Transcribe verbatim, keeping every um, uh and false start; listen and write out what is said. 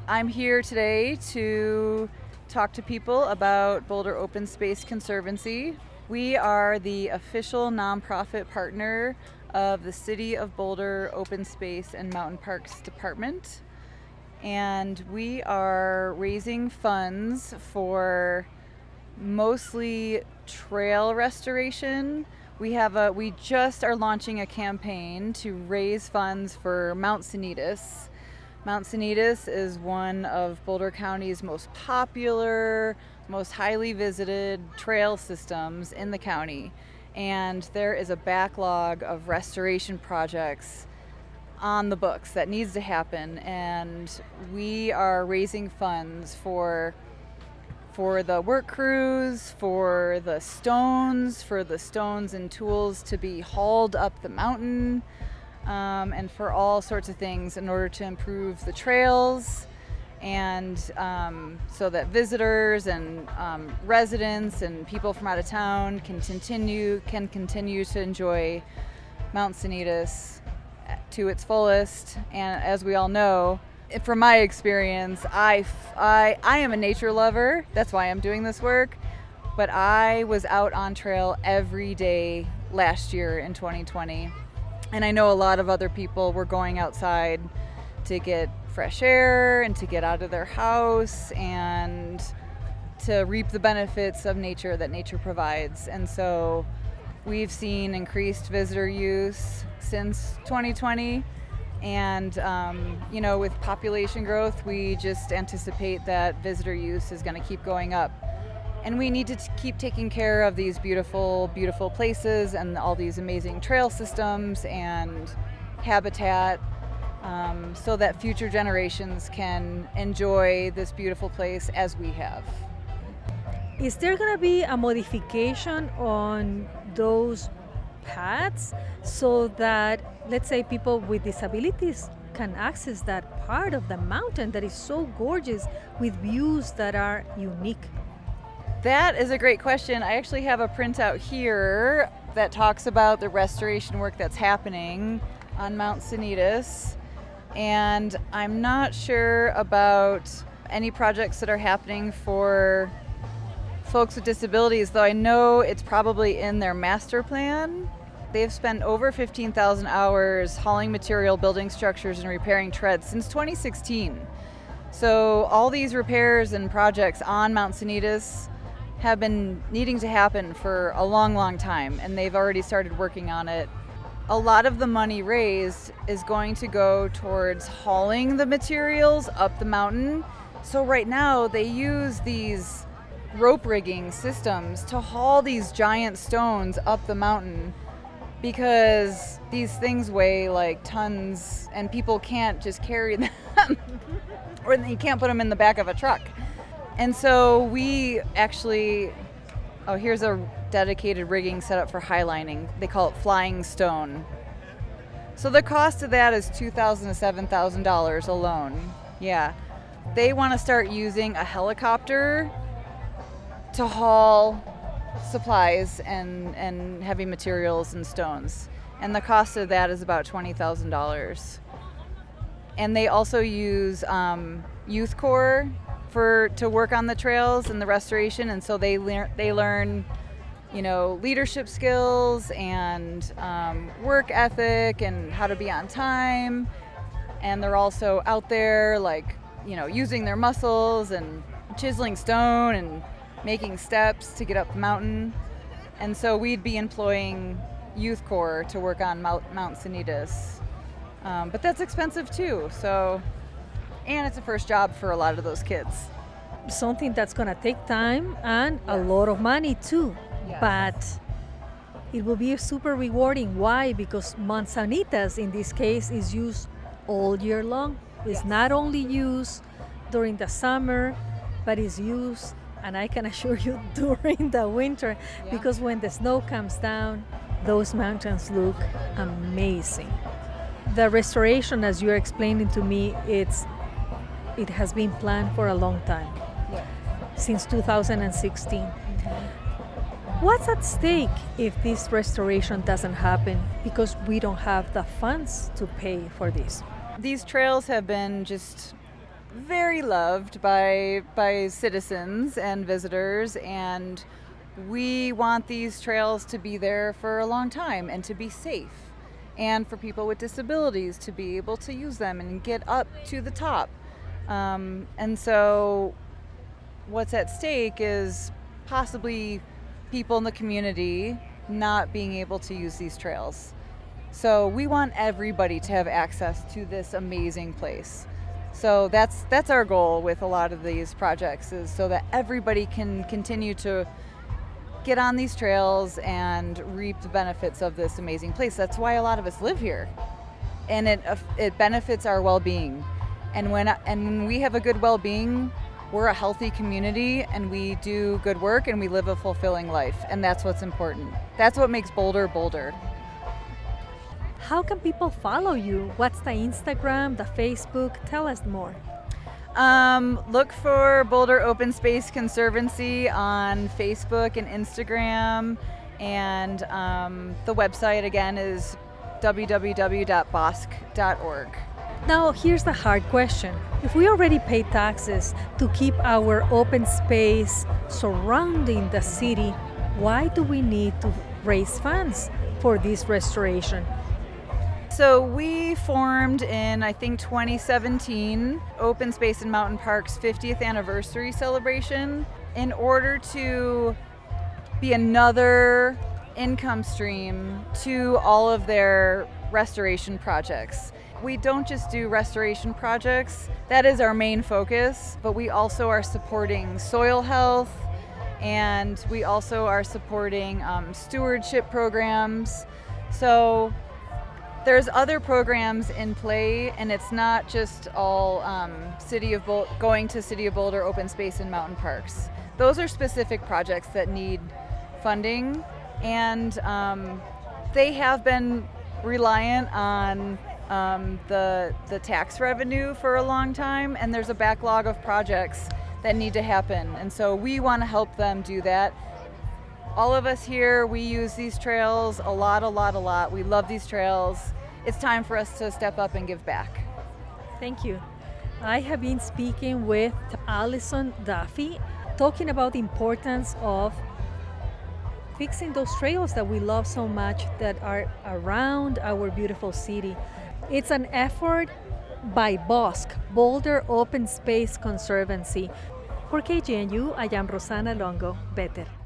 I'm here today to talk to people about Boulder Open Space Conservancy. We are the official nonprofit partner of the City of Boulder Open Space and Mountain Parks Department. And we are raising funds for mostly trail restoration. We have a we just are launching a campaign to raise funds for Mount Sanitas. Mount Sanitas is one of Boulder County's most popular, most highly visited trail systems in the county. And there is a backlog of restoration projects on the books that needs to happen. And we are raising funds for for the work crews, for the stones, for the stones and tools to be hauled up the mountain. Um, and for all sorts of things in order to improve the trails and um, so that visitors and um, residents and people from out of town can continue can continue to enjoy Mount Sanitas to its fullest. And as we all know, from my experience, I, I, I am a nature lover. That's why I'm doing this work. But I was out on trail every day last year in twenty twenty. And I know a lot of other people were going outside to get fresh air and to get out of their house and to reap the benefits of nature that nature provides. And so we've seen increased visitor use since twenty twenty. And, um, you know, with population growth, we just anticipate that visitor use is going to keep going up. And we need to t- keep taking care of these beautiful, beautiful places and all these amazing trail systems and habitat um, so that future generations can enjoy this beautiful place as we have. Is there going to be a modification on those paths so that, let's say, people with disabilities can access that part of the mountain that is so gorgeous with views that are unique? That is a great question. I actually have a printout here that talks about the restoration work that's happening on Mount Sanitas. And I'm not sure about any projects that are happening for folks with disabilities, though I know it's probably in their master plan. They've spent over fifteen thousand hours hauling material, building structures, and repairing treads since twenty sixteen. So all these repairs and projects on Mount Sanitas have been needing to happen for a long, long time, and they've already started working on it. A lot of the money raised is going to go towards hauling the materials up the mountain. So right now they use these rope rigging systems to haul these giant stones up the mountain because these things weigh like tons and people can't just carry them or you can't put them in the back of a truck. And so we actually, oh, here's a dedicated rigging set up for highlining. They call it flying stone. So the cost of that is two thousand dollars to seven thousand dollars alone. Yeah. They want to start using a helicopter to haul supplies and, and heavy materials and stones. And the cost of that is about twenty thousand dollars. And they also use um, Youth Corps for to work on the trails and the restoration, and so they learn they learn, you know, leadership skills and um, work ethic and how to be on time. And they're also out there, like, you know, using their muscles and chiseling stone and making steps to get up the mountain. And so we'd be employing Youth Corps to work on Mount, Mount Sanitas, um, but that's expensive too. So. And it's a first job for a lot of those kids. Something that's going to take time and Yes. a lot of money too. Yes. But it will be super rewarding. Why? Because manzanitas in this case is used all year long. It's Yes. not only used during the summer, but it's used, and I can assure you, during the winter. Yeah. Because when the snow comes down, those mountains look amazing. The restoration, as you're explaining to me, it's it has been planned for a long time, Yeah. since two thousand sixteen. Mm-hmm. What's at stake if this restoration doesn't happen because we don't have the funds to pay for this? These trails have been just very loved by by citizens and visitors, and we want these trails to be there for a long time and to be safe, and for people with disabilities to be able to use them and get up to the top. Um, and so what's at stake is possibly people in the community not being able to use these trails. So we want everybody to have access to this amazing place. So that's that's our goal with a lot of these projects, is so that everybody can continue to get on these trails and reap the benefits of this amazing place. That's why a lot of us live here, and it it benefits our well-being. And when and when we have a good well-being, we're a healthy community, and we do good work, and we live a fulfilling life, and that's what's important. That's what makes Boulder Boulder. How can people follow you? What's the Instagram, the Facebook? Tell us more. Um, look for Boulder Open Space Conservancy on Facebook and Instagram, and um, the website again is w w w dot bosc dot org. Now, here's the hard question. If we already pay taxes to keep our open space surrounding the city, why do we need to raise funds for this restoration? So we formed in, I think, twenty seventeen, Open Space and Mountain Park's fiftieth anniversary celebration in order to be another income stream to all of their restoration projects. We don't just do restoration projects, that is our main focus, but we also are supporting soil health, and we also are supporting um, stewardship programs. So there's other programs in play, and it's not just all um, City of Bol- going to City of Boulder Open Space and Mountain Parks. Those are specific projects that need funding, and um, they have been reliant on um, the the tax revenue for a long time, and there's a backlog of projects that need to happen, and so we want to help them do that. All of us here, we use these trails a lot, a lot, a lot. We love these trails. It's time for us to step up and give back. Thank you. I have been speaking with Allison Duffy, talking about the importance of fixing those trails that we love so much that are around our beautiful city. It's an effort by BOSC, Boulder Open Space Conservancy. For K G N U, I am Rosana Longo, Better.